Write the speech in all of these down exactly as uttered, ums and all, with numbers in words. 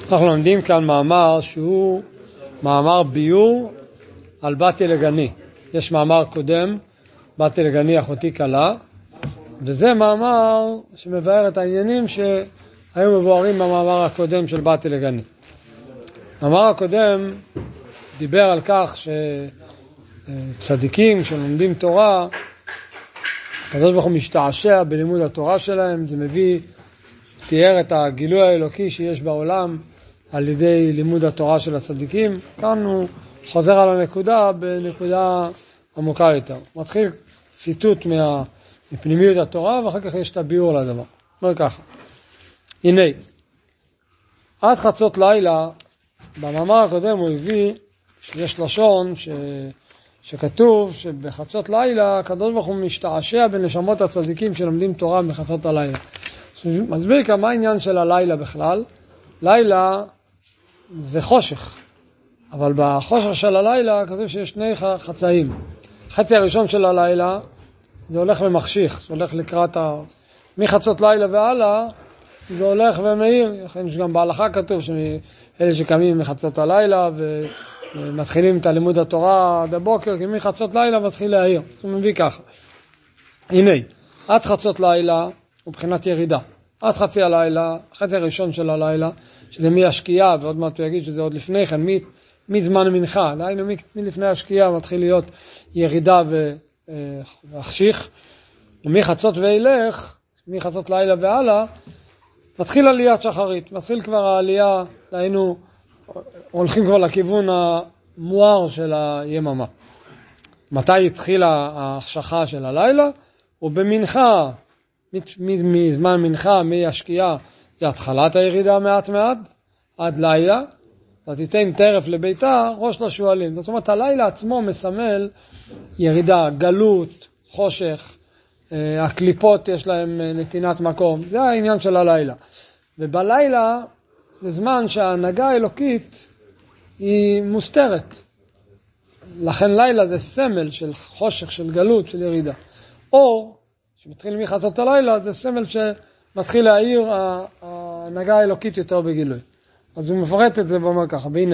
אנחנו לומדים כאן מאמר שהוא מאמר ביור על בת אלגני. יש מאמר קודם, בת אלגני אחותי קלה, וזה מאמר שמבאר את העניינים שהיו מבוארים במאמר הקודם של בת אלגני. המאמר הקודם דיבר על כך שצדיקים שלומדים תורה, הקדוש ברוך הוא משתעשע בלימוד התורה שלהם, זה מביא, תיאר את הגילוי האלוקי שיש בעולם על ידי לימוד התורה של הצדיקים. כאן הוא חוזר על הנקודה בנקודה עמוקה יותר. מתחיל ציטוט מה, מפנימיות התורה, ואחר כך יש את הביאור לדבר. אומר ככה, הנה, עד חצות לילה, במאמר הקודם הוא הביא, יש לשון ש... שכתוב שבחצות לילה הקדוש ברוך הוא משתעשע בנשמות הצדיקים שלומדים תורה בחצות הלילה. מסביר כמה העניין של הלילה בכלל. לילה זה חושך, אבל בחושך של הלילה כתוב שיש שני חצאים. החצי הראשון של הלילה זה הולך ומחשיך, זה הולך לקראת ה... מחצות לילה והלאה זה הולך ומאיר. יש גם בהלכה כתוב שאלה שקמים מחצות הלילה ו... מתחילים את לימוד התורה עד הבוקר, כי מחצות לילה מתחיל להעיר. הוא מביא ככה. הנה, עד חצות לילה הוא בחינת ירידה. עד חצי הלילה, חצי הראשון של הלילה, שזה מהשקיעה, ועוד מעט הוא יגיד שזה עוד לפני כן, מזמן מנחה. דהיינו, מלפני השקיעה מתחיל להיות ירידה והחשיך. ומחצות ואילך, מחצות לילה והלאה, מתחיל עליית שחרית. מתחיל כבר העלייה, דהיינו, הולכים כבר לכיוון המואר של היממה. מתי התחילה ההחשכה של הלילה? ובמנחה, מזמן מנחה, מהשקיעה, זה התחלת הירידה מעט מעט, עד לילה, ותיתן טרף לביתה, ראש לשואלים. זאת אומרת, הלילה עצמו מסמל ירידה, גלות, חושך, הקליפות יש להם נתינת מקום. זה העניין של הלילה. ובלילה, זה זמן שההנהגה האלוקית היא מוסתרת. לכן לילה זה סמל של חושך, של גלות, של ירידה. אור, שמתחיל מחצות הלילה, זה סמל שמתחיל להאיר ההנהגה האלוקית יותר בגילוי. אז הוא מפרט את זה ואומר ככה, והנה,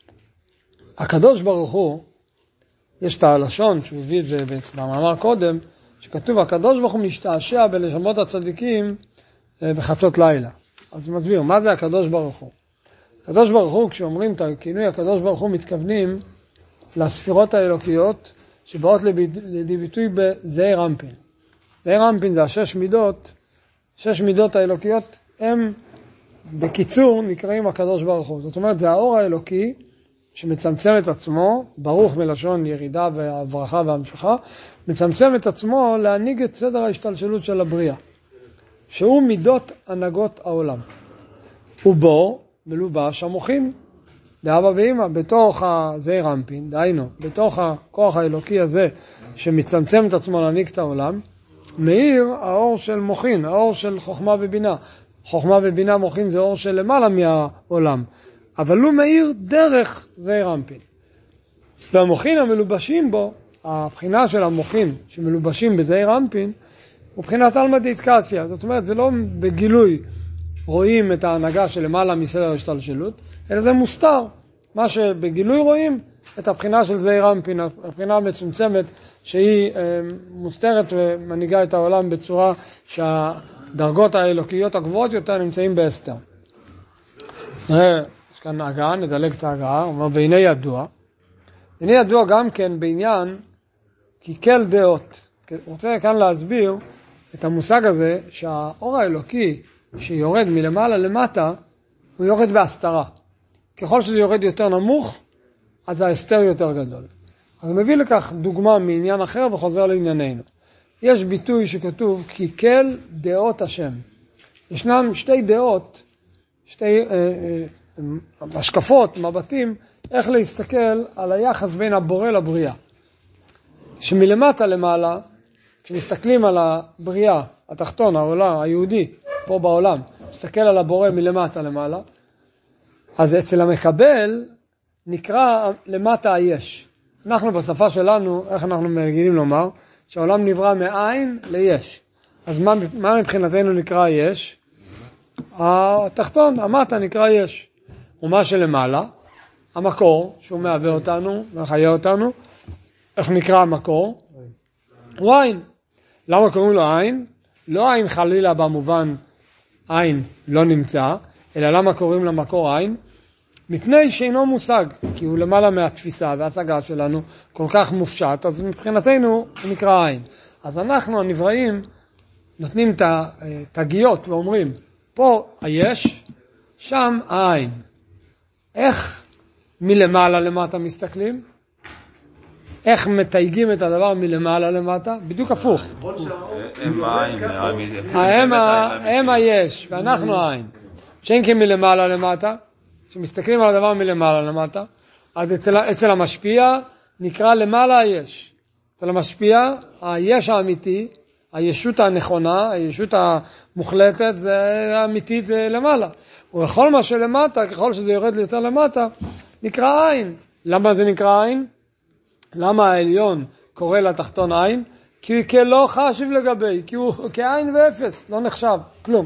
הקדוש ברוך הוא, יש את הלשון, שהוא הביא את זה במאמר קודם, שכתוב, הקדוש ברוך הוא משתעשע בנשמות הצדיקים בחצות לילה. אז הוא מסביר, מה זה הקדוש ברוך הוא? הקדוש ברוך הוא, כשאומרים את הכינוי הקדוש ברוך הוא, מתכוונים לספירות האלוקיות שבאות לידי ביטוי בזעיר אנפין. זעיר אנפין זה השש מידות, שש מידות האלוקיות, הם בקיצור נקראים הקדוש ברוך הוא. זאת אומרת, זה האור האלוקי שמצמצם את עצמו, ברוך מלשון ירידה והברכה והמשכה, מצמצם את עצמו להנהיג את סדר ההשתלשלות של הבריאה. שהוא מידות הנהגות העולם. ובו מלובש המוחין, לאבא ואמא, בתוך הזעיר אנפין, דהיינו, בתוך הכוח האלוקי הזה שמצמצם את עצמו להנהיג את העולם, מאיר האור של מוחין, האור של חוכמה ובינה. חוכמה ובינה מוחין זה אור של למעלה מהעולם, אבל הוא מאיר דרך זעיר אנפין. והמוחין המלובשים בו, הבחינה של המוחין שמלובשים בזעיר אנפין, מבחינת אלמא דאיטקסיה, זאת אומרת, זה לא בגילוי רואים את ההנהגה של למעלה מסדר השתלשלות, אלא זה מוסתר. מה שבגילוי רואים, את הבחינה של זעיר אנפין, הבחינה המצומצמת, שהיא אה, מוסתרת ומנהיגה את העולם בצורה שהדרגות האלוקיות הגבוהות יותר נמצאים בהסתר. נראה, יש כאן הגעה, נדלג את ההגעה, הוא אומר, והנה ידוע. והנה ידוע גם כן בעניין, כי כל דעות. אני רוצה כאן להסביר את המושג הזה שהאור האלוקי שיורד מלמעלה למטה הוא יורד בהסתרה. ככל שזה יורד יותר נמוך אז ההסתר יותר גדול. אז מביא לכך דוגמה מעניין אחר וחוזר לענייננו. יש ביטוי שכתוב כי כל דעות השם. ישנן שתי דעות, שתי אה, אה, השקפות, מבטים, איך להסתכל על היחס בין הבורא לבריאה. שמלמטה למעלה, כשמסתכלים על הבריאה, התחתון, העולם, היהודי, פה בעולם, מסתכל על הבורא מלמטה למעלה, אז אצל המקבל נקרא למטה היש. אנחנו בשפה שלנו, איך אנחנו מגיעים לומר, שהעולם נברא מאין ליש. אז מה, מה מבחינתנו נקרא יש? התחתון, המטה נקרא יש. ומה שלמעלה, המקור שהוא מהווה אותנו ומחיה אותנו, איך נקרא המקור? הוא עין. למה קוראים לו עין? לא עין חלילה במובן עין לא נמצא, אלא למה קוראים למקור עין? מפני שאינו מושג, כי הוא למעלה מהתפיסה וההשגה שלנו כל כך מופשט, אז מבחינתנו הוא נקרא עין. אז אנחנו הנבראים נותנים את התגיות ואומרים, פה היש, שם העין. איך מלמעלה למטה מסתכלים? איך מתייגים את הדבר מלמעלה למטה? בדיוק הפוך. הם היש ואנחנו העין. שאין כי מלמעלה למטה, כשמסתכלים על הדבר מלמעלה למטה, אז אצל, אצל המשפיע נקרא למעלה היש. אצל המשפיע, היש האמיתי, הישות הנכונה, הישות המוחלטת, זה האמיתית זה למעלה. ובכל מה שלמטה, ככל שזה יורד יותר למטה, נקרא עין. למה זה נקרא עין? למה העליון קורא לתחתון עין? כי כלא חשיב לגבי, כי הוא כעין ואפס, לא נחשב, כלום.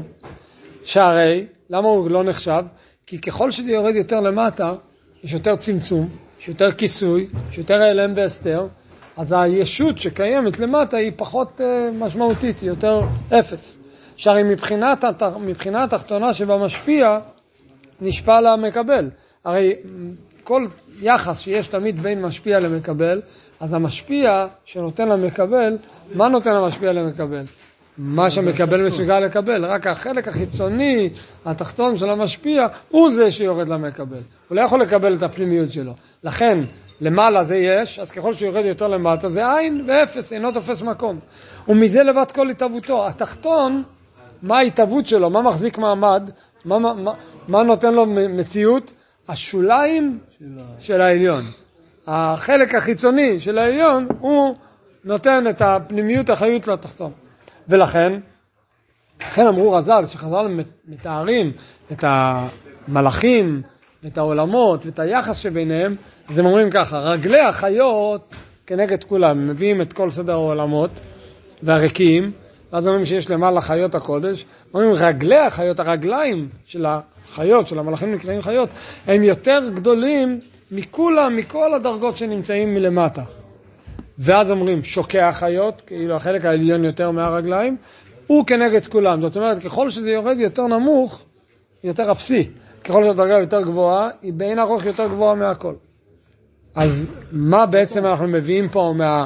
שהרי, למה הוא לא נחשב? כי ככל שזה יורד יותר למטה, יש יותר צמצום, יש יותר כיסוי, יש יותר העלם והסתר, אז הישות שקיימת למטה היא פחות uh, משמעותית, היא יותר אפס. שהרי מבחינת, מבחינת התחתונה שבמשפיע, נשפע למקבל. הרי כל יחס שיש תמיד בין משפיע למקבל, אז המשפיע שנותן למקבל, מה נותן למשפיע למקבל? מה שמקבל מסוגל לקבל, רק החלק החיצוני, התחתון של המשפיע, הוא זה שיורד למקבל. הוא לא יכול לקבל את הפנימיות שלו. לכן, למעלה זה יש, אז ככל שיורד יותר למטה, זה עין ואפס, אינו תופס מקום. ומזה לבד כל התאבותו. התחתון, מה ההתאבות שלו? מה מחזיק מעמד? מה, מה, מה, מה נותן לו מציאות? השוליים של העליון. החלק החיצוני של העליון, הוא נותן את הפנימיות החיות לתחתון. ולכן, לכן אמרו רז"ל, שחז"ל מתארים את המלאכים, את העולמות, ואת היחס שביניהם, אז הם אומרים ככה, רגלי החיות כנגד כולם, מביאים את כל סדר העולמות והריקים, ואז אומרים שיש למעלה חיות הקודש, אומרים רגלי החיות, הרגליים של החיות, של המלאכים נקראים חיות, הם יותר גדולים מכולם, מכל הדרגות שנמצאים מלמטה. ואז אומרים שוקע החיות, כאילו החלק העליון יותר מהרגליים, הוא כנגד כולם. זאת אומרת, ככל שזה יורד יותר נמוך, יותר אפסי. ככל שהדרגה יותר גבוהה, היא בין ארוך יותר גבוהה מהכל. אז מה בעצם אנחנו מביאים פה מה,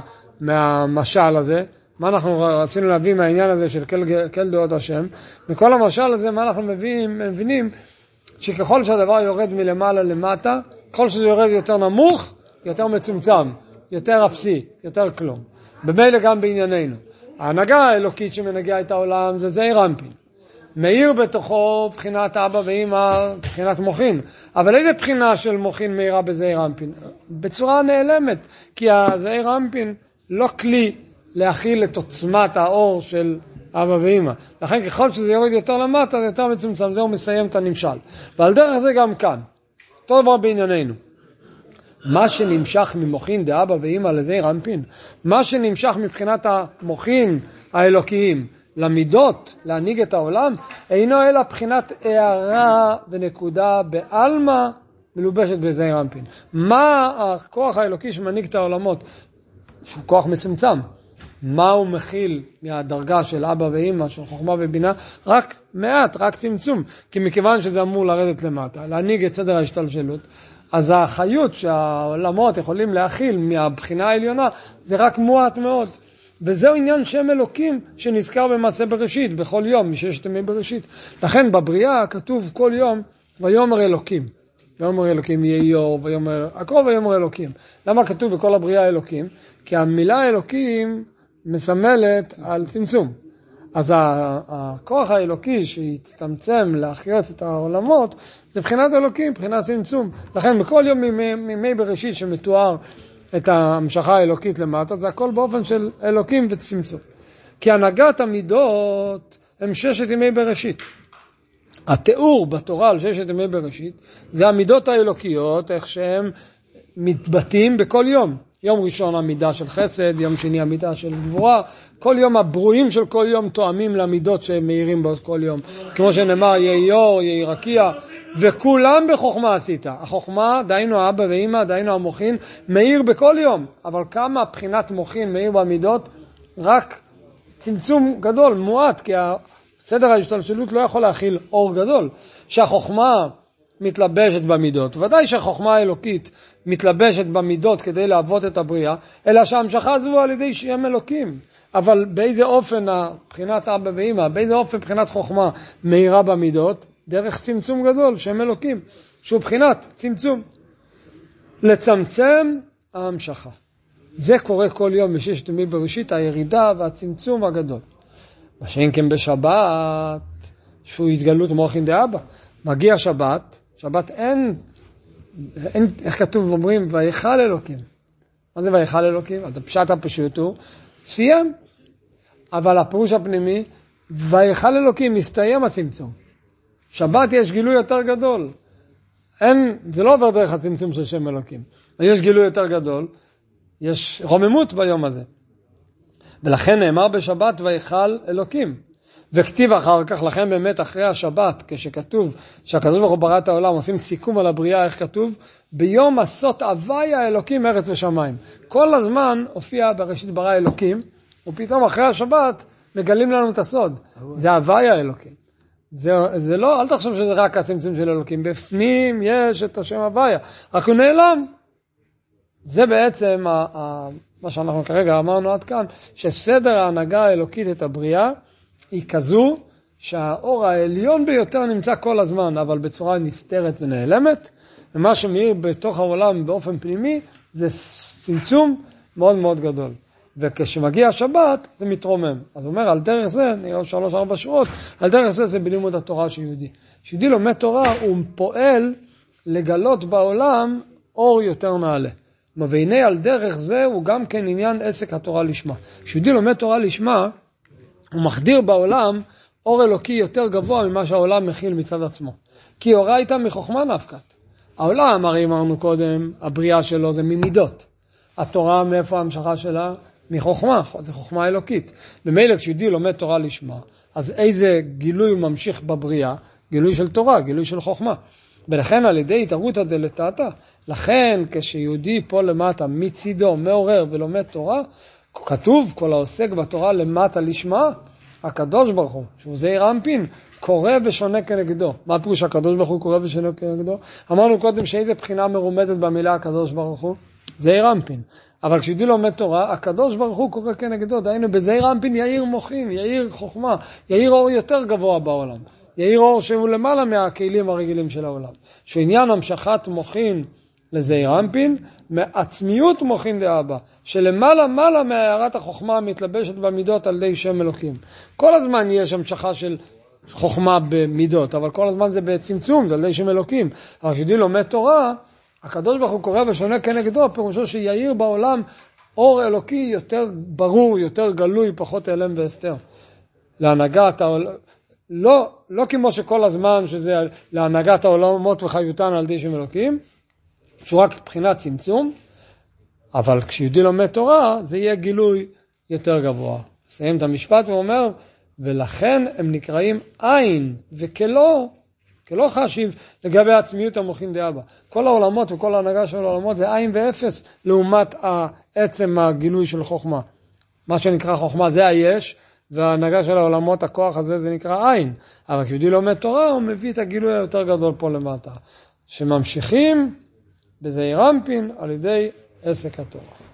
מהמשל הזה? מה אנחנו רצינו להביא מהעניין הזה של כל, כל דעות השם? מכל המשל הזה, מה אנחנו מביאים, מבינים שככל שהדבר יורד מלמעלה למטה, ככל שזה יורד יותר נמוך, יותר מצומצם. יותר אפסי, יותר כלום. במילא גם בענייננו. ההנהגה האלוקית שמנהיגה את העולם זה זעיר אנפין. מאיר בתוכו בחינת אבא ואמא, בחינת מוחין. אבל איזה בחינה של מוחין מאירה בזעיר אנפין? בצורה נעלמת, כי הזעיר אנפין לא כלי להכיל את עוצמת האור של אבא ואמא. לכן ככל שזה יורד יותר למטה, זה יותר מצומצם, זהו מסיים את הנמשל. ועל דרך זה גם כאן. אותו דבר בענייננו. מה שנמשך ממוחין דאבא ואמא לזעיר אנפין, מה שנמשך מבחינת המוחין האלוקיים למידות, להנהיג את העולם, אינו אלא בחינת הערה ונקודה בעלמא מלובשת בזעיר אנפין. מה הכוח האלוקי שמנהיג את העולמות? שהוא כוח מצומצם. מה הוא מכיל מהדרגה של אבא ואמא, של חוכמה ובינה? רק מעט, רק צמצום. כי מכיוון שזה אמור לרדת למטה, להנהיג את סדר ההשתלשלות, אז החיות שהעולמות יכולים להכיל מהבחינה העליונה זה רק מועט מאוד. וזהו עניין שם אלוקים שנזכר במעשה בראשית, בכל יום, מששת ימי בראשית. לכן בבריאה כתוב כל יום, ויאמר אלוקים. ויאמר אלוקים יהיה איוב, ויאמר, הכל ויאמר אלוקים. למה כתוב בכל הבריאה אלוקים? כי המילה אלוקים מסמלת על צמצום. אז הכוח האלוקי שהצטמצם להחיות את העולמות, זה מבחינת אלוקים, מבחינת צמצום. לכן בכל יום מימי בראשית שמתואר את ההמשכה האלוקית למטה, זה הכל באופן של אלוקים וצמצום. כי הנהגת המידות הם ששת ימי בראשית. התיאור בתורה על ששת ימי בראשית, זה המידות האלוקיות, איך שהם מתבטאים בכל יום. יום ראשון המידה של חסד, יום שני המידה של גבורה, כל יום הברואים של כל יום תואמים למידות שמאירים בו כל יום. כמו שנאמר, יהי אור, יהי רקיע, וכולם בחוכמה עשית. החוכמה, דיינו האבא ואמא, דיינו המוחין, מאיר בכל יום. אבל כמה בחינת מוחין מאיר במידות? רק צמצום גדול, מועט, כי סדר ההשתלשלות לא יכול להכיל אור גדול. שהחוכמה מתלבשת במידות. ודאי שהחוכמה האלוקית מתלבשת במידות כדי לעבוד את הבריאה, אלא שההמשכה זו על ידי שם אלוקים. אבל באיזה אופן בחינת אבא ואמא, באיזה אופן בחינת חוכמה מהירה במידות? דרך צמצום גדול, שם אלוקים, שהוא בחינת צמצום. לצמצם ההמשכה. זה קורה כל יום בששת ימים בראשית, הירידה והצמצום הגדול. מה שאין כן בשבת, שהוא התגלות מוחין דאבא. מגיע שבת, שבת אין, אין, איך כתוב ואומרים, ויכל אלוקים. מה זה ויכל אלוקים? אז הפשט הפשוט הוא, סיים. אבל הפירוש הפנימי, ויכל אלוקים, מסתיים הצמצום. שבת יש גילוי יותר גדול. אין, זה לא עובר דרך הצמצום של שם אלוקים. יש גילוי יותר גדול, יש רוממות ביום הזה. ולכן נאמר בשבת ויכל אלוקים. וכתיב אחר כך, לכן באמת אחרי השבת, כשכתוב שהקדוש ברוך הוא ברא את העולם, עושים סיכום על הבריאה, איך כתוב? ביום עשות הוויה אלוקים ארץ ושמיים. כל הזמן הופיע בראשית ברא אלוקים, ופתאום אחרי השבת מגלים לנו את הסוד. זה הוויה אלוקים. זה, זה לא, אל תחשוב שזה רק הצמצום של אלוקים. בפנים יש את השם הוויה. רק הוא נעלם. זה בעצם ה, ה, מה שאנחנו כרגע אמרנו עד כאן, שסדר ההנהגה האלוקית את הבריאה, היא כזו שהאור העליון ביותר נמצא כל הזמן, אבל בצורה נסתרת ונעלמת, ומה שמאיר בתוך העולם באופן פנימי, זה צמצום מאוד מאוד גדול. וכשמגיע השבת, זה מתרומם. אז הוא אומר, על דרך זה, נראה שלוש ארבע שעות, על דרך זה זה בלימוד התורה של יהודי. שיהודי לומד תורה, הוא פועל לגלות בעולם אור יותר נעלה. והנה על דרך זה הוא גם כן עניין עסק התורה לשמה. שיהודי לומד תורה לשמה, הוא מחדיר בעולם אור אלוקי יותר גבוה ממה שהעולם מכיל מצד עצמו. כי אורייתא מחוכמה נפקת. העולם, הרי אמרנו קודם, הבריאה שלו זה ממידות. התורה מאיפה ההמשכה שלה? מחוכמה, זה חוכמה אלוקית. במילא כשיהודי לומד תורה לשמה, אז איזה גילוי הוא ממשיך בבריאה? גילוי של תורה, גילוי של חוכמה. ולכן על ידי התערותא דלתתא, לכן כשיהודי פה למטה מצידו מעורר ולומד תורה, כתוב כל העוסק בתורה למטה לשמה, הקדוש ברוך הוא, שהוא זעיר אנפין, קורא ושונה כנגדו. מה פירוש הקדוש ברוך הוא קורא ושונה כנגדו? אמרנו קודם שאיזה בחינה מרומזת במילה הקדוש ברוך הוא? זעיר אנפין. אבל כשיהודי לומד תורה, הקדוש ברוך הוא קורא כנגדו. דהיינו בזעיר אנפין יאיר מוחין, יאיר חוכמה, יאיר אור יותר גבוה בעולם. יאיר אור שהוא למעלה מהכלים הרגילים של העולם. שעניין המשכת מוחין לזעיר אנפין, מעצמיות מוחין דאבא, שלמעלה מעלה מהערת החוכמה המתלבשת במידות על ידי שם אלוקים. כל הזמן יש המשכה של חוכמה במידות, אבל כל הזמן זה בצמצום, זה על ידי שם אלוקים. אבל כשיהודי לומד תורה, הקדוש ברוך הוא קורא ושונה כנגדו, פירושו שיאיר בעולם אור אלוקי יותר ברור, יותר גלוי, פחות אלם והסתר. להנהגת העולם, לא, לא כמו שכל הזמן שזה להנהגת העולמות וחיותן על ידי שם אלוקים, שהוא רק בחינת צמצום, אבל כשיהודי לומד תורה, זה יהיה גילוי יותר גבוה. סיים את המשפט ואומר, ולכן הם נקראים עין, וכלא, כלא חשיב לגבי עצמיות המוחין דאבא. כל העולמות וכל ההנהגה של העולמות זה עין ואפס, לעומת עצם הגילוי של חוכמה. מה שנקרא חוכמה זה היש, וההנהגה של העולמות, הכוח הזה, זה נקרא עין. אבל כשיהודי לומד תורה, הוא מביא את הגילוי היותר גדול פה למטה. שממשיכים בזעיר אנפין על ידי עסק התורה.